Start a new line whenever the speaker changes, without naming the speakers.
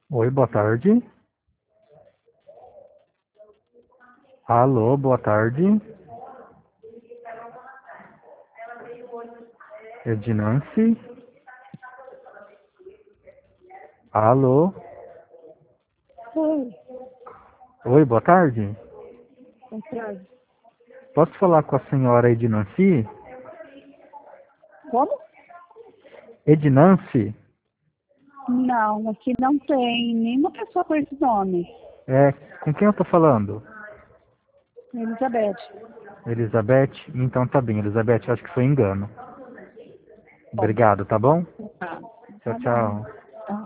Oi, boa tarde. Alô, boa tarde. Ednancy. Alô.
Oi,
Oi, boa tarde.
Santiago.
Posso falar com a senhora Ednancy?
Como?
Ednancy?
Não, aqui não tem nenhuma pessoa com esse nome.
É, com quem eu tô falando?
Elizabeth.
Elizabeth? Então tá bem, Elizabeth, acho que foi engano.
Bom,
Obrigado, tá bom?
tá,
Tchau,
tá bom.
tchau.